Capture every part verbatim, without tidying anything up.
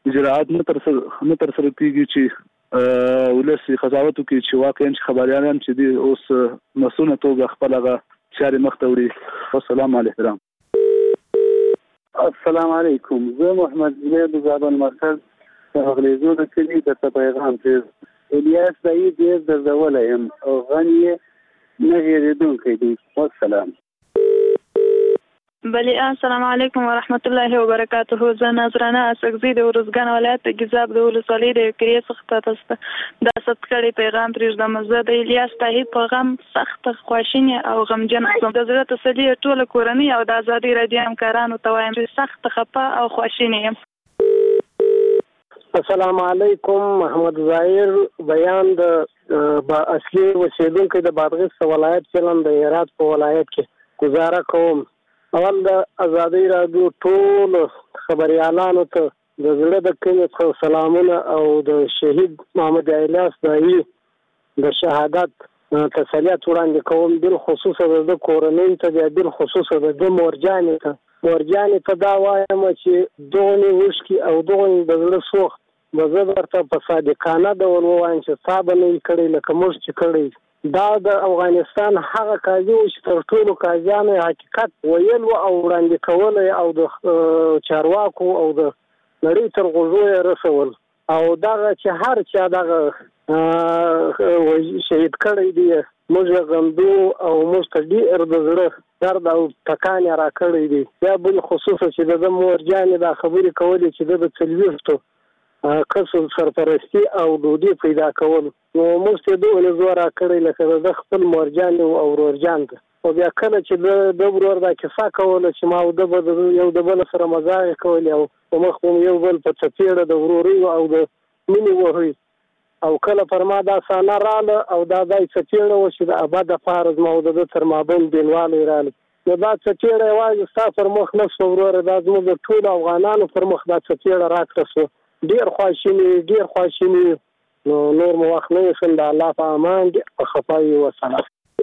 اجراءات نه تر نه تر سره کیږي چې ولسی قضاوت کوي چې واقعا خبريالان چې دی اوس مسؤله توګه خپل هغه چارې مخته وړي. والسلام علیکم. السلام علیکم. زه محمد زید زابل مرکز غلیزو د کلی د پیغام ته الیاس دای دې د زولم او غنی نه هېریدونکې دي. والسلام. بله السلام علیکم ورحمت الله وبرکاته. زه نظرانه اسکزی د ورزګان ولایت ګیزاب د ولسوالۍ د کریه څخه تاسو د ست کړي پیغام پرېږدم. زه د الیاس دای پیغام سخت خواشینی او غمجن یم. د زړه تسلی ټول کورنۍ او د ازادي رادیو همکارانو ته وایم چې سخت خفه او خواشینی یم. السلام علیکم. محمد ظاهر بیان د اصلي اوسیدونکو د بادغیس ولایت چلن د هرات په ولایت کې گزاره کوم. اول د ازادي رادیو ټول خبريالانو ته د زړه د کلي سلامونه او د شهید محمد الیاس دای د شهادت تسلیت وړاندې کوم. بل خصوصا د کورنۍ ته بل خصوصا د مورجانې ته مورجانې ته دا وایم چې دونی وشکي او دونی د زړه سوخت بزه ورته په صادقانه ډول ووایم چې صاحب نه کړی لکه موږ چې کړی. دا د افغانستان هغه قاضي چې تر ټولو قاضیانو حقیقت ویل او وړاندې کول او د چارواکو او د نړۍ تر غوږو یې رسول او دغه چې هر چا دغه شهید کړی دی موږ غندو او موږ ته ډېر د زړه درد او ټکان را کړی دی. یا بل خصوصا چې د مورجانې دا خبرې کولې چې د څلوېښتو قصر سرپرستی او ډوډۍ پیدا کول نو موږ ته دوه لزوره کړی لکه د خپل مورجان او ورورجان ته او بیا کله چې د ورور دا کیسه کوله چې ما د بل یو د بل سره مزاح کول او مخ یو بل په چپیړه د وروري او د مینې وهي او کله پر ما دا سانه رااله او دا دای چپیړه و چې د ابد فارز موجوده تر مابین بینواله رااله نو دا چپیړه وايي تاسو پر مخ نه ورور دا زموږ ټول افغانانو پر مخ دا چپیړه راکړه. ډیر خواشینی ډیر خواشینی نو نور مو وخت نه شم. د الله په امان دې خفای و سلام.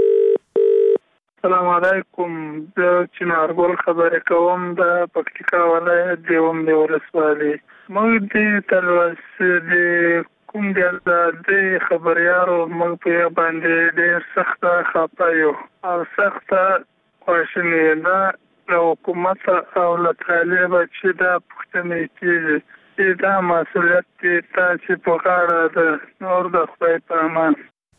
السلام علیکم. د چنارګل خبرې کوم د پکتیکا ولایت دیوم دی ولسوالۍ. موږ دې تلوس د کوم د خبريارو موږ په باندې ډېر سخت خفه یو او سخت خواشینی ده له حکومت او له طالب چې دا پوښتنې کېږي دا مسؤلیت دی تاسو په غاړه ده. نور د خدای په امان.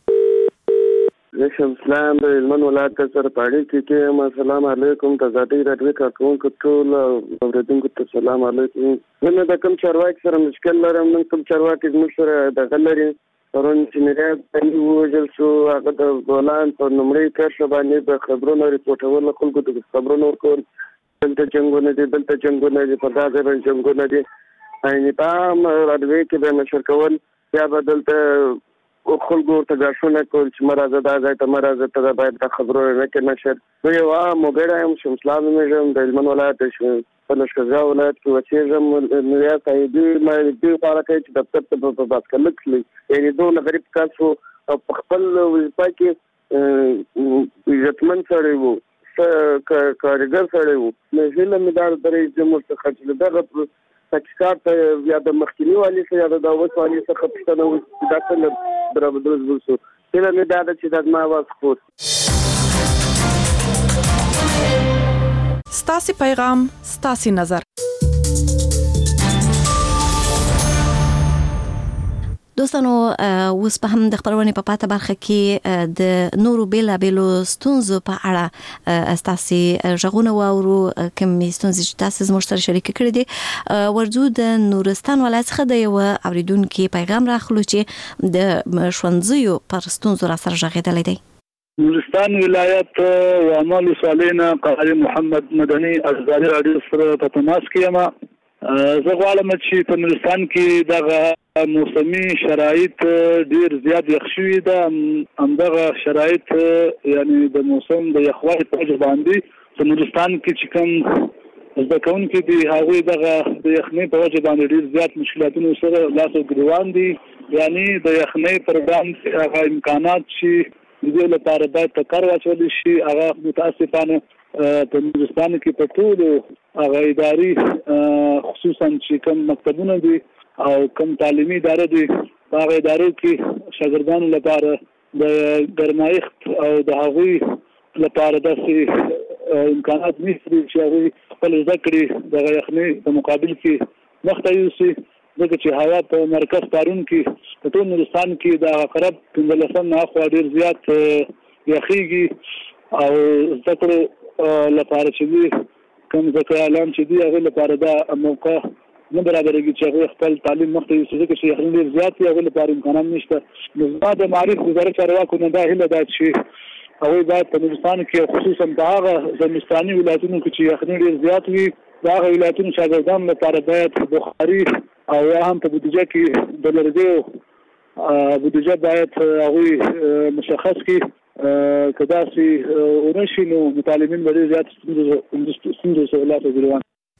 زه شمسلام د هلمند ولایت سره پاړې کې کې السلام علیکم. د ازادي رادیو کارکونکو ټول اوریدونکو ته السلام علیکم. زه د کوم چارواکي سره مشکل لرم. نن کوم چارواکي زموږ سره دغه لري پرون چې مې ووژل شو هغه د ګولان په لومړۍ کرښه باندې د خبرونو ریپورټول خلکو د خبرونو ورکول دلته جنګونه دي دلته جنګونه دي په دا ځای باندې جنګونه دي اینی پام راډوي کې به نشر کول یا بدلته خلکو ته غاښونه کول چې مرزه دا ځای ته مرزه ته باید د خبرو نه کې نشر. نو یو موګړی هم شمسلام مې د هلمند ولایت په لښکرګاه ولایت کې وچېږم. نو یا سایدي مې دې لپاره کوي چې دفتر ته په باسکلک کړي یعنې دومره غریب کس وو او په خپل وظیفه کې عزتمن سړی وو کارګر سړی وو. نو هیله مې دا درې زموږ څخه چې دغه تحقیقات یا د مخکینی والي څخه یا د داوود والي څخه پوښتنه وکړي دا څنګه برابر وسو. هیله مې دا ده چې دا زما اواز خپور. ستاسو پیغام ستاسو نظر. دوستانو اوس په هم د خبرونې په پاته برخه کې د نورو بیلابیلو ستونزو په اړه ستاسو ژغونه واورو کوم ستونزې چې تاسو زموږ سره شریک کړي دي. ورځو د نورستان ولایت څخه د یو اوریدونکو پیغام راخلو چې د ښوونځیو پر ستونزو را سره ژغېدلی دی. نورستان ولایت وعمل صالحنا قاری محمد مدني ازادي رادیو سره په تماس کې یم. زه غواړم چې په نورستان کې دغه موسمي شرایط ډیر زیات یخ شوي ده. همدغه شرایط یعنی د موسم د یخوالي په وجه باندې په نورستان کې چې کوم زده کوونکي دي هغوی دغه د یخنۍ په وجه باندې ډیر زیات مشکلاتونو سره لاس او ګریوان دي. یعنی د یخنۍ پر وړاندې هغه امکانات چې د دې لپاره باید په کار واچول شي هغه متاسفانه په نورستان کې په ټولو هغه اداري خصوصا چې کوم مکتبونه دي او کوم تعلیمي ادارې دي هغه ادارو کې شاګردانو لپاره د ګرمایښت او د هغوی لپاره داسې امکانات نشته چې هغوی خپل زده کړې د یخنۍ په مقابل کې مخته یوسي ځکه چې هوا په مرکز پارون کې په ټول نورستان کې د قرب پنځلسم نه خوا ډېر زیات یخېږي او زده کړو لپاره چې دي کوم زده کړیالان چې دي هغوی لپاره دا موقع نه برابرېږي چې هغوی خپل تعلیم مخته یوسي ځکه چې یخنۍ ډېر زیات وي هغوی لپاره امکانات نشته. نو زما د معارف وزارت چارواکو نه دا هیله ده چې هغوی باید په نورستان کې خصوصا په هغه زمستاني ولایتونو کې چې یخنۍ ډېر زیات وي د هغه ولایتونو شاګردانو لپاره باید بخاري او یا هم په بودیجه کې د لرګیو بودیجه باید هغوی مشخص کړي که داسې ونه شي نو متعلمین به ډېر زیات ستونزو سره لاس وګرځوي.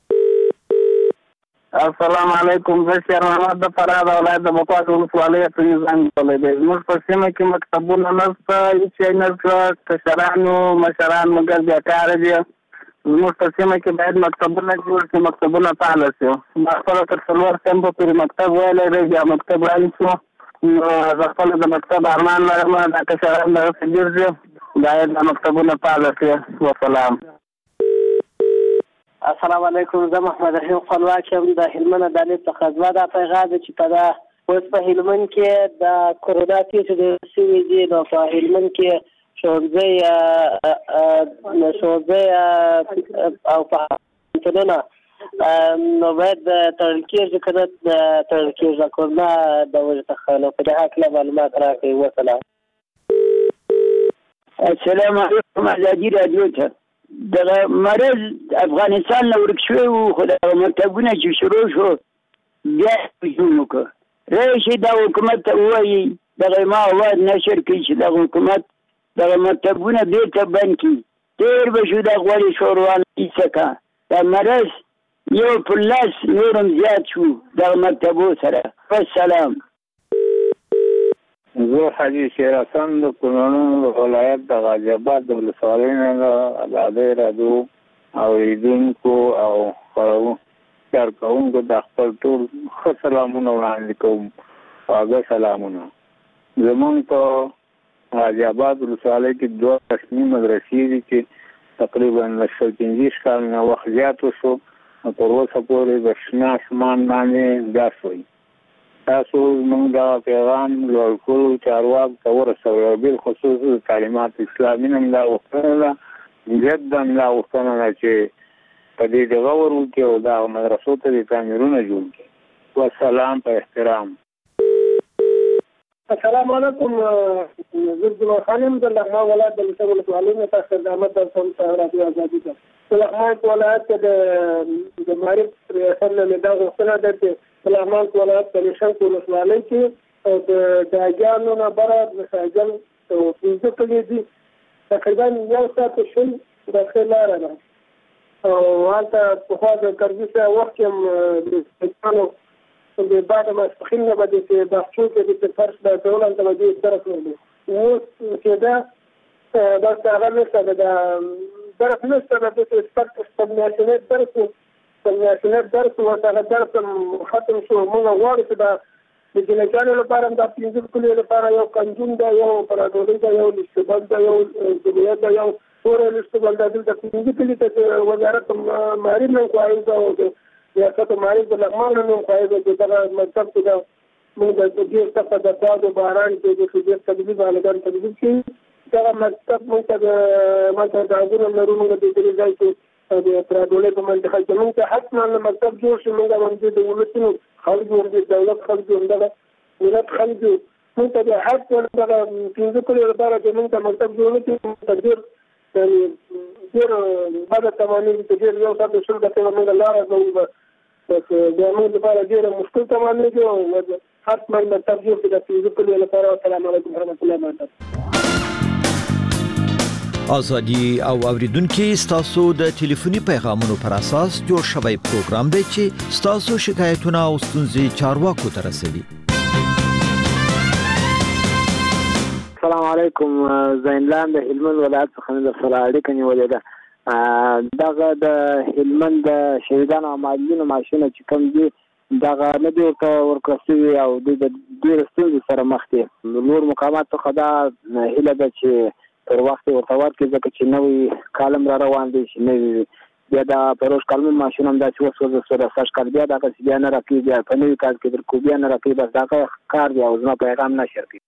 السلام علیکم. زه شیر محمد د فراه د ولایت د مسواک ولسوالۍ څخه زنګ کولی دی. زموږ په سیمه کې مکتبونه نشته، هېڅ شی نشته، کشرانو مشران مګر بیکاره دي. زموږ په سیمه کې باید مکتبونه جوړ شي، مکتبونه فعاله شي. ما خپله تر څلور صنفه پورې مکتب ویلی دی، بیا مکتب رایل شو. نو زه خپله د مکتب ارمان لرم، دا کشران دغسې ګرځي، باید دا مکتبونه فعاله شي. وسلام. السلام علیکم. زه محمد رحیم خپلواک یم د هلمند عدالت څخه. زما دا پیغام دی چې په دا اوس په هلمند کې د کرونا کیسې ډېر شوي دي، نو په هلمند کې ښوونځی ښوونځی او پوهنتونونه نو باید تړل کېږي که نه تړل کېږي کرونا د وجې څخه. نو په دې هکله معلومات راکړئ. وسلام. السلام علیکم. ازادي راډیو ته دغه مرض افغانستان نه ورک شوی و، خو دغه مکتبونه چې شروع شو بیا هجوم وکړه. راشي دا حکومت ته ووایي دغه ما اواز نشر کړي چې دغه حکومت دغه مکتبونه بېرته بند کړي. تېر به شو د غوړې ښوروا کیسه کا دا مرض یو پر لاس نور هم زیات شو دغه مکتبو سره. والسلام. زه حاجي شیر حسن د کونړ ولایت د غازي آباد د ولسوالۍ نه د ازادۍ راډیو اورېدونکو او کارکوونکو د خپل ټول ښه سلامونه وړاندې کوم. خواږه سلامونه. زمونږ په غازي آباد ولسوالۍ کې دوه رسمي مدرسې دي چې تقریبا له شل پنځه کال نه وخت زیات وشو، تر اوسه پورې د شنه اسمان باندې درس وایي. تاسو موږ دا پیغام لوړ کړو چارواکو ته ورسوئ او بالخصوص د تعلیمات اسلامي نه دا غوښتنه ده جدا دا غوښتنه ده چې په دې دغه ور وکړي او دا مدرسو ته د تعمیرونه جوړ کړي. والسلام په احترام. السلام علیکم. زه جمال خان یم د لغمان ولایت د لسه ولسوالۍ نه تاسو خدمت درکوم په رادیو ازادي کې. په لغمان ولایت کې د معارف ریاست نه دا غوښتنه ده چې په لغمان ولایت د شنک ولسوالۍ کې او د داګانو نه بره د ساجل او پنځه کلي دي تقریبا یو ساعت شل داخل لاره ده او هلته پخوا د کرزي صاحب وخت کې هم د پاکستانو د بعد ماسپښین نه به چې باغچو کې د فرش د ټول هلته به دې درس نه دی اوس چې دا داسې هغه نشته د درس نشته د داسې سپک سپمناسینټ درس سپمناسینټ درس ورته درس ختم شو. موږ غواړو چې دا د جنګیانو لپاره دا پنځه کلیو لپاره یو کنجون ده، یو پراډولي ده، یو لیستبل ده، یو جبیت ده، یو پوره لیستبل ده. دلته پنځه کلي ته وزارت معارف نه انکوایري ده او د ریاست معارف د لغمان نه انکوایري ده چې دغه مکتب کې ده موږ د ډېر څخه د باد و باران کې د ډېر تدبیر عالمان تدبیر کړي. دغه مکتب موږ ته د ماته د عادونه لرو موږ د دې ځای کې د پراډولي په منطقه کې موږ ته حتما مکتب جوړ شي. موږ باندې د ولسونو خلکو د دولت خلکو دغه ولادت خلکو موږ ته د حق دغه پنځه کلو لپاره چې موږ ته مکتب جوړ کړي تدبیر ډېر بعد تمامي چې ډېر یو ساعت شل دقیقې موږ لاره کوو بس بیا موږ لپاره ډېر مشکل تمامي دی او حتما مکتب جوړ کړي د پنځه کلو لپاره. السلام علیکم ورحمۃ اللہ وبرکاتہ. ازادي او اوریدونکو ستاسو د ټلیفوني پیغامونو پر اساس جوړ شوی پروګرام دی چې ستاسو شکایتونه او ستونزې چارواکو ته رسوي. السلام علیکم. زینلان د هلمند ولایت څخه د سره اړیکه نیولې ده. دغه د هلمند د شهیدانو او معلولینو معاشونه چې کوم دي دغه نه دی ورته ورکړل شوي او دوی د ډېرو ستونزو سره مخ دي. نور مقامات څخه دا هیله ده چې تر وخت ورته ورکړي، ځکه چې نوی کالم را روان دی چې نوي بیا د فروش کالم ماشین هم داسې وسوځه سره سږ کال بیا دغسې بیا نه راکوي، بیا په نوي کال کې درکو بیا نه راکوي. بس دغه کار دی او زما پیغام نشر کوي.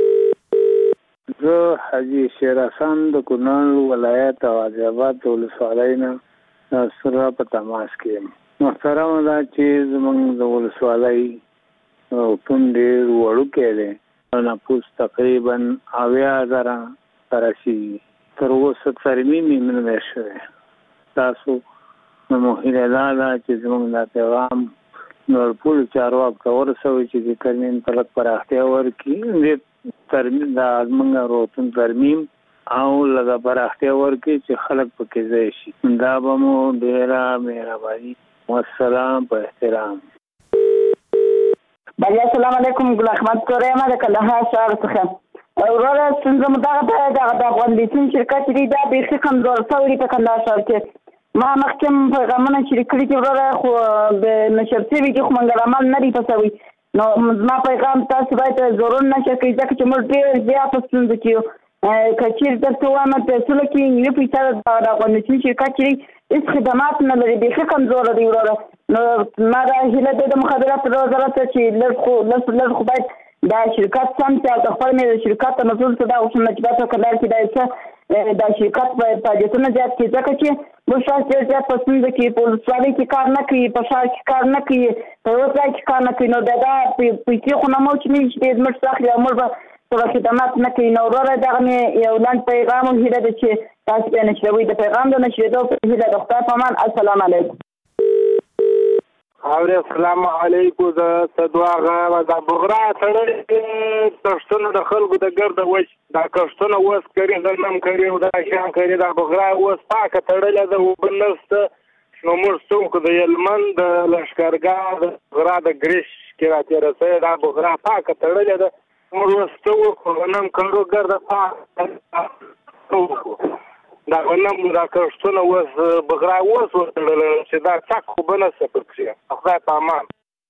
زه حاجي شیر حسن د کونړ ولایت او عجیبات ولسوالۍ نه سره په تماس کې یم. محترمه ده چې زموږ د ولسوالۍ حکم ډېر وړوکی دی، نفوس تقریبا اویا زره ته رسېږي. تر اوسه ترمیم یې نه دی شوی. تاسو نو هیله دا ده چې زموږ دا پیغام نور ټولو چارواکو ته ورسوئ چې د ترمیم ته لږ پراختیا ورکړي، ترمیم د زموږ روغتون ترمیم او لږه پراختیا ورکړي چې خلک پکې ځای شي. دا به مو ډېره مهرباني. والسلام په احترام. بله السلام علیکم. ګل احمد کوری یم د کندهار ښار څخه. وروره ستونزه مو دغه ده دغه د افغان بیسین شرکت چې دی دا بیخي کمزور شوی دی په کندهار ښار کې. ما مخکې هم پیغامونه شریک کړي دي وروره، خو د نشر شوي دي خو منګل عمل نه دی په شوی. نو زما پیغام تاسو باید ضرور نشر کړئ، ځکه چې موږ ډېر زیاته ستونزه کې یو. که چېرې درته ووایم پیسو کې یو پیسه د افغان بیسین شرکت چې دی هېڅ خدمات نه لري، بیخي کمزوره دی وروره. نو ما دا هیله ده د مخابراتو وزارت چې لږ خو لږ لږ خو باید دا شرکت سم چې د خپل مې د شرکت ته مسؤل څه دا غوښتنه چې باید په کندهار کې دا څه دا شرکت په فعالیتونه زیات کړي، ځکه چې موږ شاید ډېر زیات په ستونزه کې په ولسوالۍ کې کار نه کوي، په ښار کې کار نه کوي، په یوه ځای کې کار نه کوي. نو دا دا پیسې خو نه مو چې نه چې ډېر زموږ څخه اخلي او موږ به ټوله خدمات نه کوي. نو وروره دغه مې یو لنډ پیغام او هیله ده چې تاسو بیا نشروئ. د پیغام د نشرېدو په هیله د خدای په امان. السلام علیکم. اورې السلام علیکم. د صدواغه د بغرا تړلې کښتونه د خلکو د ګرده وچ دا کښتونه اوس کري غنم کري او دا شیان کري دا بغرا اوس پاکه تړلې ده اوبه نشته. نو موږ څوک د هلمند د لښکرګاه د بغرا د ګریش کې راتېره شوې دا بغرا پاکه تړلې ده. موږ اوس څه وکړو غنم کرو ګرده پاکه دا غنم دا کښتونه اوس بغرا اوس وتړله چې دا څک خو به نه څه پکښې. خدای په امان.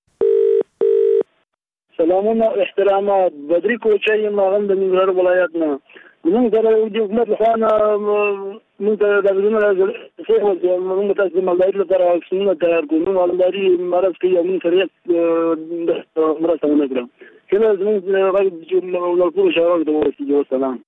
سلامونه احترامات. بدري کوچی یم، هغه هم د ننګرهار ولایت نه. زموږ سره د حکومت لخوا نه موږ ته دا ورونه راځي موږ تاسو د مالدارۍ لپاره واکسینونه تیار کړو. موږ مالداري مرض کوي او موږ سره هېڅ مرسته ونه کړه. کله زموږ غږ ټولو شهروالو ته ورسېږي. والسلام.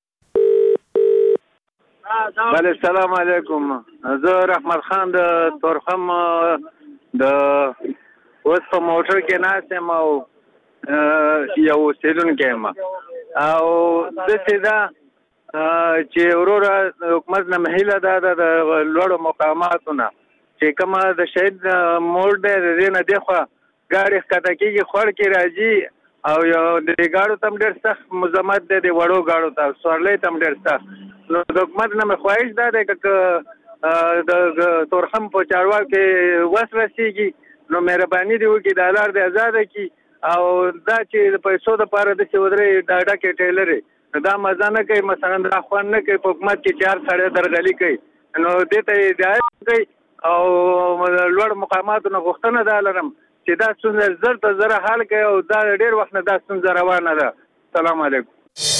بله السلام علیکم. زه رحمت خان د تورخم د اوس په موټر کې ناست یم او یو اوسېدونکی یم او داسې ده چې وروره حکومت نه هیله ده د لوړو مقاماتو نه چې کومه د شهید موړ دی د دې نه دېخوا ګاډي ښکته کېږي خوړ کې راځي او یو د ګاډو ته هم ډېر سخت مزاحمت دی، د وړو ګاډو ته سوارلۍ ته هم ډېر سخت. نو د حکومت نه مې خواهش دا دی که د تورخم په چارواکو کې وس رسېږي نو مهرباني دې وکړي دا لار دې ازاده کړي او دا چې د پیسو دپاره داسې ودرې دا ډکې ټیلرې نو دا مزه نه کوي، مثلا دا خوند نه کوي په حکومت کې چې هر سړی درغلي کوي. نو دې ته هدایت کوي او لوړ مقاماتو نه غوښتنه دا لرم چې دا ستونزه زر ته زره حل کوي او دا ډېر وخت نه دا ستونزه روانه ده. سلام علیکم.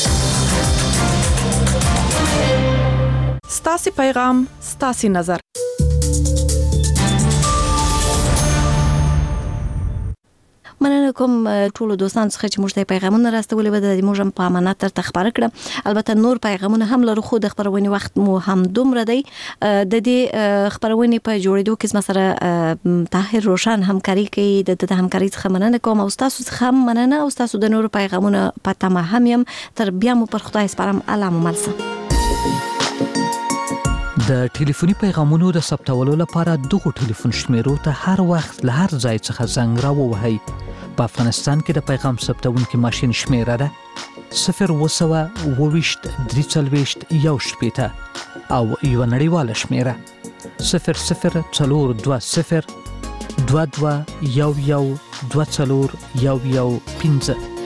ستاسې پیغام ستاسې نظر. مننه کوم ټولو دوستانو څخه چې موږ ته پیغامونه راستولي به د موږ هم په امانت درته خپاره کړم. البته نور پیغامونه هم لرو خو د خپرونې وخت مو هم دومره دی. د دې خپرونې په جوړېدو کې زما سره طاهر روشن همکاري کوي. د د همکاري څخه مننه کوم او ستاسو څخه هم مننه او ستاسو د نورو پیغامونه په تمه هم یم. تر بیا مو پر خدای سپارم. الله مو مل شه. د ټلیفوني پیغامونو د ثبتولو لپاره دغه ټلیفون شمیرو ته هر وخت له هر ځای څخه زنګ راووهئ. په افغانستان کې د پیغام ثبتونکي ماشین شمیره ده صفر اووه سوه اووه ویشت درې څلوېښت یو شپېته او یوه نړیواله شمیره صفر صفر څلور دوه صفر دوه دوه یو یو دوه څلور یو یو پنځه.